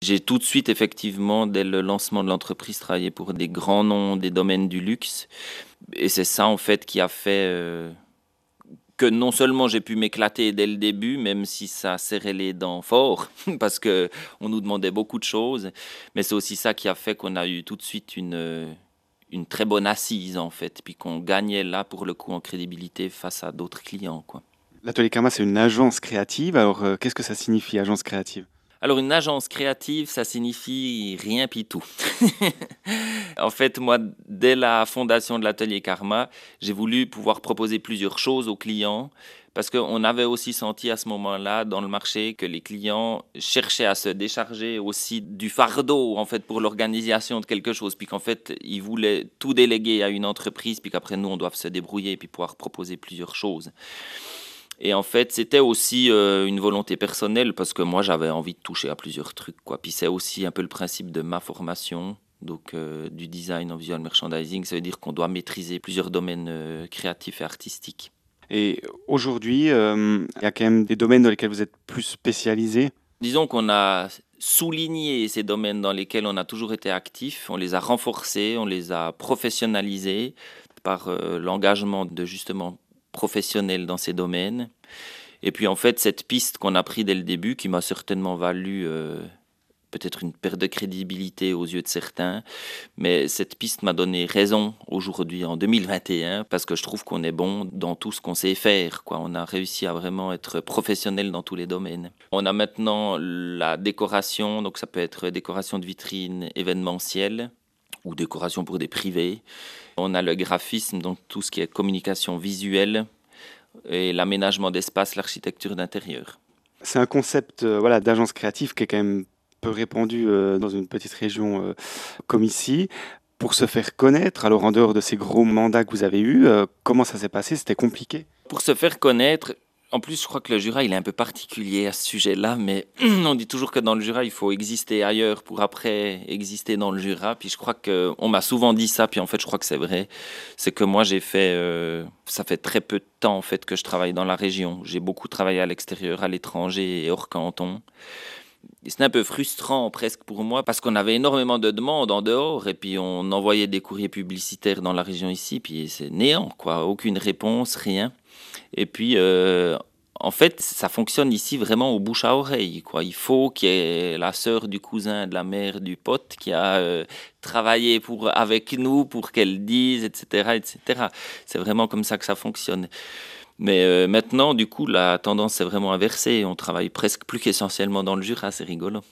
J'ai tout de suite, effectivement, dès le lancement de l'entreprise, travaillé pour des grands noms des domaines du luxe. Et c'est ça, en fait, qui a fait que non seulement j'ai pu m'éclater dès le début, même si ça serrait les dents fort, parce que on nous demandait beaucoup de choses, mais c'est aussi ça qui a fait qu'on a eu tout de suite une très bonne assise, en fait, puis qu'on gagnait là, pour le coup, en crédibilité face à d'autres clients, quoi. L'Atelier Karma, c'est une agence créative. Alors, qu'est-ce que ça signifie, agence créative? Alors, une agence créative, ça signifie rien pis tout. En fait, moi, dès la fondation de l'Atelier Karma, j'ai voulu pouvoir proposer plusieurs choses aux clients parce qu'on avait aussi senti à ce moment-là dans le marché que les clients cherchaient à se décharger aussi du fardeau, en fait, pour l'organisation de quelque chose, puis qu'en fait, ils voulaient tout déléguer à une entreprise, puis qu'après, nous, on doit se débrouiller, puis pouvoir proposer plusieurs choses. Et en fait, c'était aussi une volonté personnelle parce que moi, j'avais envie de toucher à plusieurs trucs, quoi. Puis c'est aussi un peu le principe de ma formation, donc du design en visual merchandising. Ça veut dire qu'on doit maîtriser plusieurs domaines créatifs et artistiques. Et aujourd'hui, il y a quand même des domaines dans lesquels vous êtes plus spécialisé. Disons qu'on a souligné ces domaines dans lesquels on a toujours été actif, on les a renforcés, on les a professionnalisés par l'engagement de justement professionnels dans ces domaines. Et puis en fait, cette piste qu'on a prise dès le début, qui m'a certainement valu peut-être une perte de crédibilité aux yeux de certains, mais cette piste m'a donné raison aujourd'hui en 2021 parce que je trouve qu'on est bon dans tout ce qu'on sait faire, quoi. On a réussi à vraiment être professionnel dans tous les domaines. On a maintenant la décoration, donc ça peut être décoration de vitrine événementielle ou décoration pour des privés. On a le graphisme, donc tout ce qui est communication visuelle et l'aménagement d'espace, l'architecture d'intérieur. C'est un concept voilà, d'agence créative qui est quand même peu répandu dans une petite région comme ici. Pour se faire connaître, alors en dehors de ces gros mandats que vous avez eus, comment ça s'est passé? C'était compliqué? Pour se faire connaître, en plus, je crois que le Jura, il est un peu particulier à ce sujet-là, mais on dit toujours que dans le Jura, il faut exister ailleurs pour après exister dans le Jura. Puis je crois que on m'a souvent dit ça, puis en fait, je crois que c'est vrai. C'est que moi, ça fait très peu de temps en fait que je travaille dans la région. J'ai beaucoup travaillé à l'extérieur, à l'étranger et hors canton. Et c'était un peu frustrant presque pour moi parce qu'on avait énormément de demandes en dehors et puis on envoyait des courriers publicitaires dans la région ici, puis c'est néant, quoi, aucune réponse, rien. Et puis, en fait, ça fonctionne ici vraiment au bouche à oreille, quoi. Il faut qu'il y ait la sœur du cousin, de la mère, du pote qui a travaillé avec nous pour qu'elle dise, etc., etc. C'est vraiment comme ça que ça fonctionne. Mais maintenant, du coup, la tendance est vraiment inversée. On travaille presque plus qu'essentiellement dans le Jura, c'est rigolo.